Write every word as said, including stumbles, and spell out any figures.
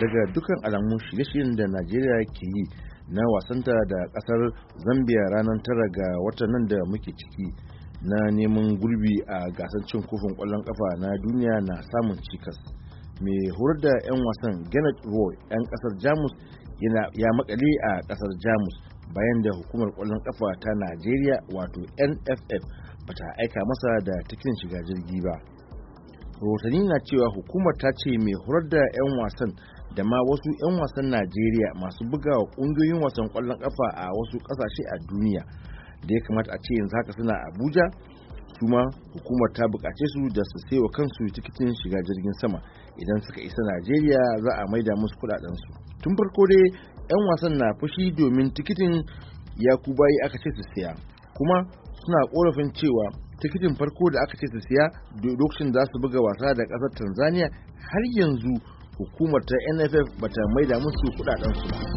daga dukan alamun shirye-shiryen da Najeriya ke yi na wasanta da kasar Zambia ranar tara ga watan nan da muke ciki na neman gurbi a gasar cin kofin kwallon kafa na duniya na samun cikas. Mai horar da 'yan wasan Gernot Rohr 'yan kasar Jamus ya makale a kasar Jamus bayan da hukumar kwallon kafa ta Najeriya wato N F F bata aika masa da tikitin shiga jirgi ba. Rahotanni na cewa hukumar ta ce mai horar da 'yan wasan da ma wasu 'yan wasan Najeriya masu bugawa kungiyoyin wasan kwallon kafa a wasu kasashe a duniya da ya kamata a ce yanzu haka suna Abuja, su ma hukumar ta bukace su da su sayo kansu tikitin shiga jirgin sama. Idan suka isa Najeriya za a maida musu kudaden su. Tun farko dai 'yan wasan na fushi domin tikitin ya kubayi aka ce su siya, kuma suna korafin cewa tikitin farko da aka ce su siya lokacin da su buga wasa da kasar Tanzania har yanzu hukumar ta N F F bata maida musu kudaden su ba.